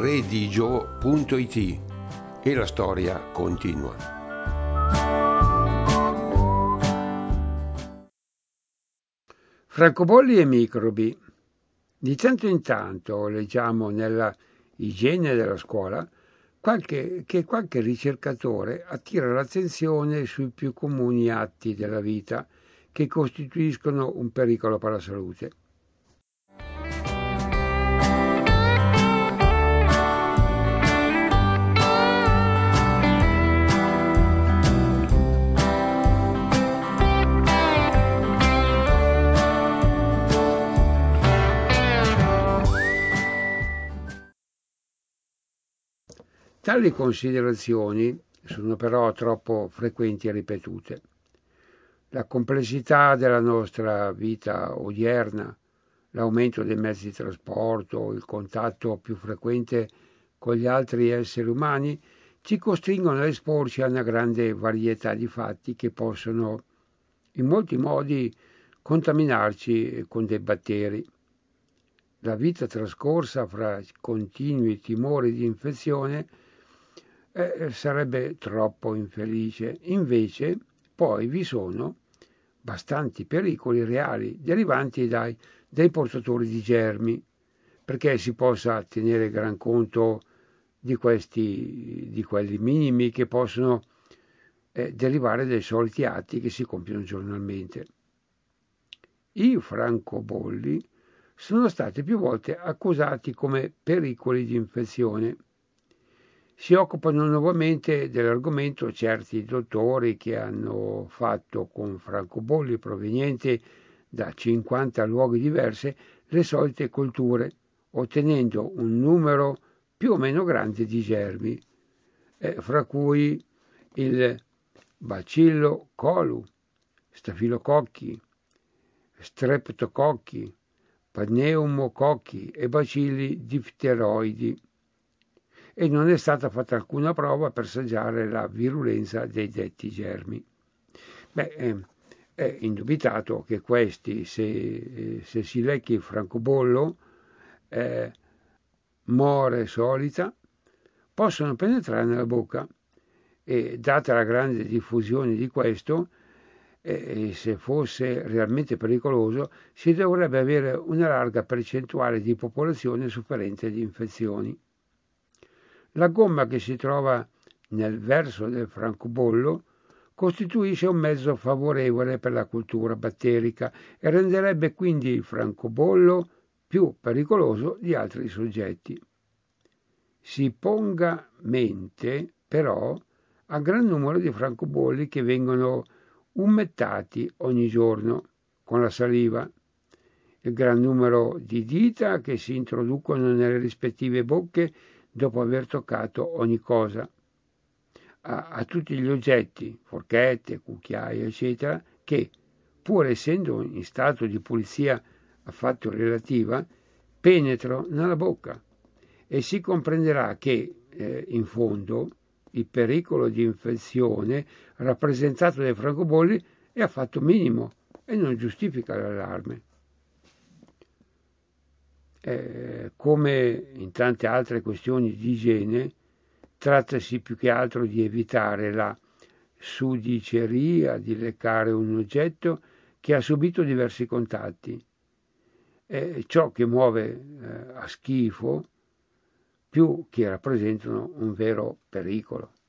redigio.it e la storia continua. Francobolli e microbi. Di tanto in tanto leggiamo nella Igiene della scuola che qualche ricercatore attira l'attenzione sui più comuni atti della vita che costituiscono un pericolo per la salute. Tali considerazioni sono però troppo frequenti e ripetute. La complessità della nostra vita odierna, l'aumento dei mezzi di trasporto, il contatto più frequente con gli altri esseri umani ci costringono a esporci a una grande varietà di fatti che possono in molti modi contaminarci con dei batteri. La vita trascorsa fra continui timori di infezione sarebbe troppo infelice. Invece, poi vi sono bastanti pericoli reali derivanti dai portatori di germi, perché si possa tenere gran conto di quelli minimi che possono derivare dai soliti atti che si compiono giornalmente. I francobolli sono stati più volte accusati come pericoli di infezione. Si occupano nuovamente dell'argomento certi dottori che hanno fatto con francobolli provenienti da 50 luoghi diversi le solite colture, ottenendo un numero più o meno grande di germi, fra cui il bacillo colu, stafilococchi, streptococchi, pneumococchi e bacilli difteroidi, e non è stata fatta alcuna prova per saggiare la virulenza dei detti germi. È indubitato che questi, se si lecca il francobollo, more solita, possono penetrare nella bocca e, data la grande diffusione di questo, se fosse realmente pericoloso, si dovrebbe avere una larga percentuale di popolazione sofferente di infezioni. La gomma che si trova nel verso del francobollo costituisce un mezzo favorevole per la cultura batterica e renderebbe quindi il francobollo più pericoloso di altri soggetti. Si ponga mente però al gran numero di francobolli che vengono umettati ogni giorno con la saliva, il gran numero di dita che si introducono nelle rispettive bocche dopo aver toccato ogni cosa, a tutti gli oggetti, forchette, cucchiaie, eccetera, che, pur essendo in stato di pulizia affatto relativa, penetrano nella bocca, e si comprenderà che, in fondo, il pericolo di infezione rappresentato dai francobolli è affatto minimo e non giustifica l'allarme. Come in tante altre questioni di igiene, trattasi più che altro di evitare la sudiceria di leccare un oggetto che ha subito diversi contatti. Ciò che muove a schifo più che rappresentano un vero pericolo.